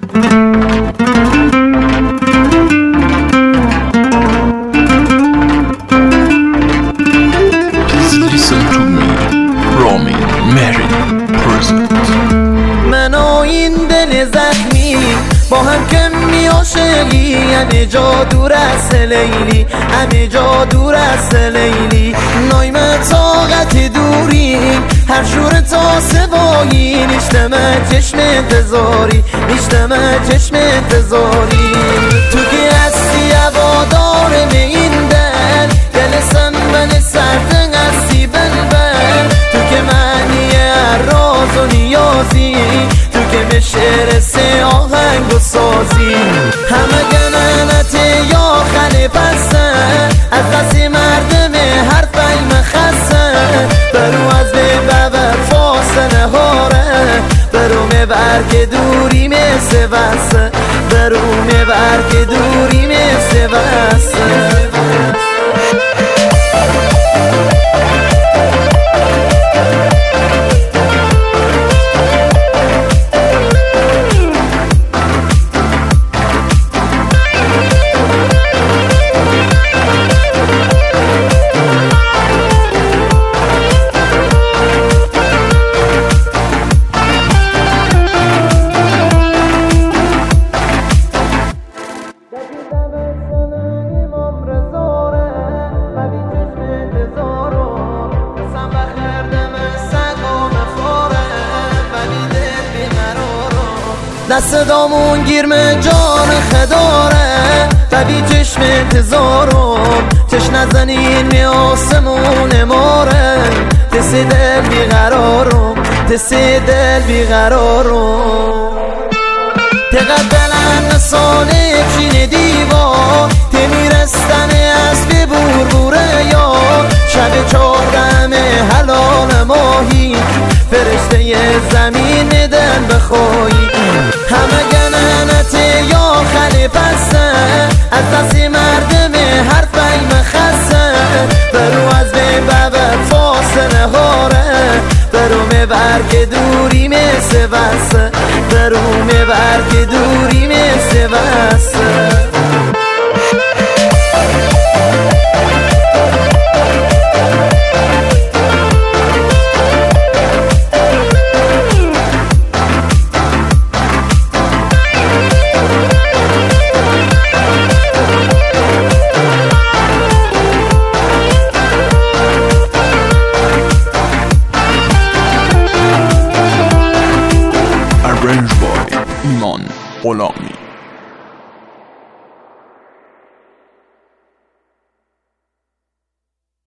Listen to me, Ramin Mehri present. من و این دل زخمی با هم که میعاشقی، همه جا دور از لیلی، همه جا دور از لیلی. نایم طاقت دوری هر شور تا سوایی، نیشتم چشم انتظاری، نیشتم چشم انتظاری. تو که هستی هوادار این دل، دل سنبل سرد هستی بلبل. تو که معنی هر راز و نیازی، تو که به شعر سه آهنگ و سازی. همه گننت یا خلی پسته، از دست مردم هر فیلم خسته. برو از ببر فاصله هاره، برو مبر که دوری مثل وسته، برو مبر که دوری مثل وسته. دست دامون گیرم جان خداره، ببی چشم انتظارم، چش نزنین می آسمون ماره. تسی دل بیقرارم، تسی دل بیقرارم. تقد دلم نسانه چین دیوار، تی میرستن از بی بور بوره یار. شب چهاردم حلال ماهی، فرشته زمین دل بخواهی. همه گننت یا خلی پسته، از دست مردم هر فیلم خسته. برو از ببر فاصله هاره، برو مبر که دوری مثل وسته، برو مبر که دوری مثل وسته. Arranged by Iman Olami.